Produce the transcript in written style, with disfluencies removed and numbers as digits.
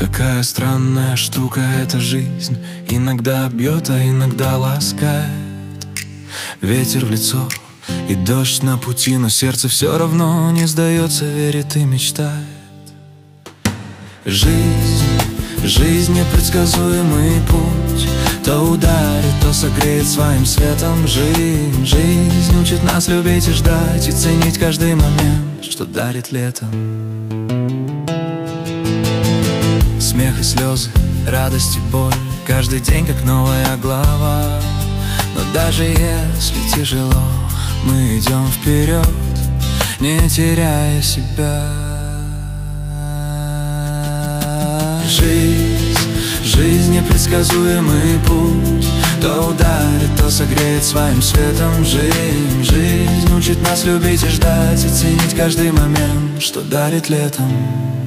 Какая странная штука эта жизнь. Иногда бьет, а иногда ласкает. Ветер в лицо и дождь на пути, но сердце все равно не сдается, верит и мечтает. Жизнь непредсказуемый путь. То ударит, то согреет своим светом. Жизнь учит нас любить и ждать, и ценить каждый момент, что дарит летом. Смех и слезы, радость и боль, каждый день как новая глава. Но даже если тяжело, мы идем вперед, не теряя себя. Жизнь непредсказуемый путь. То ударит, то согреет своим светом. Жизнь учит нас любить и ждать, и ценить каждый момент, что дарит летом.